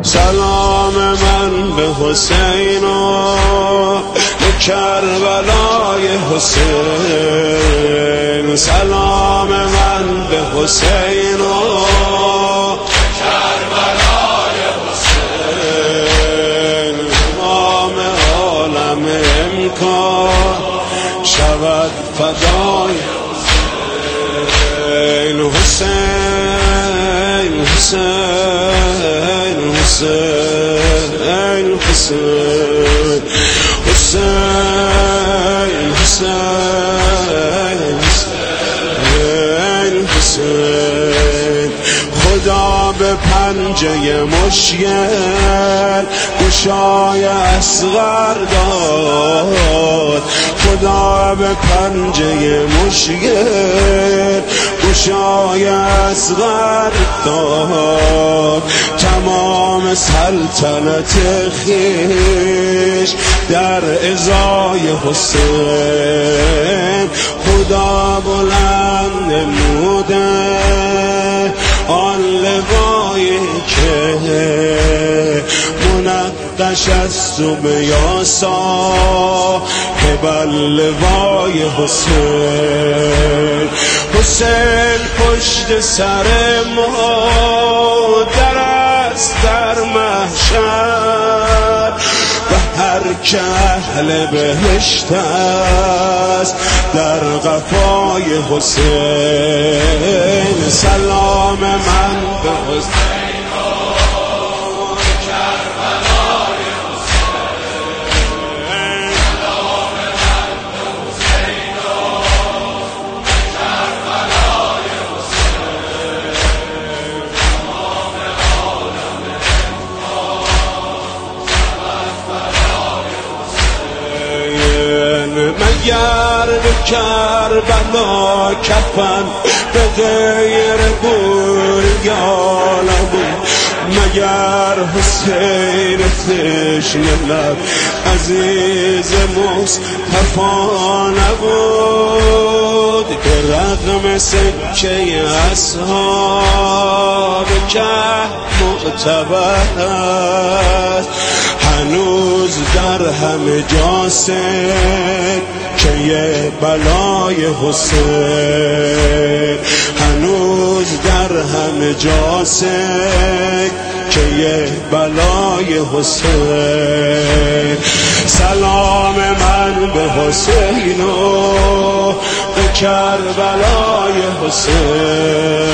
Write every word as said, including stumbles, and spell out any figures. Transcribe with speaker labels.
Speaker 1: سلام من به حسین و به کربلای حسین، سلام من به حسین و کربلای حسین. تمام عالم امکان شود فدای حسین. حسین حسین حسین حسین حسین حسین حسین حسین. خدا به پنجه مشکل گشای اصغر داد، خدا به پنجه مشکل گشای اصغر داد. تمام سلطنت خویش در ازای حسین خدا بلند نموده. آن لوایی که منقش است و به یاسا که بر لوای حسین. حسین پشت سر مادر است در محشر و هر که اهل بهشت است در قفای حسین. سلام من به حسین مگر به کربلا کفن به غیر بوریان بود، مگر حسین تشنه لب عزیز مصطفی نبود. که رغم سکه اصحاب که معتبر است هنوز در همه جا که یه بلای حسین، هنوز در همه جا که یه بلای حسین. سلام من به حسین و به کربلای حسین.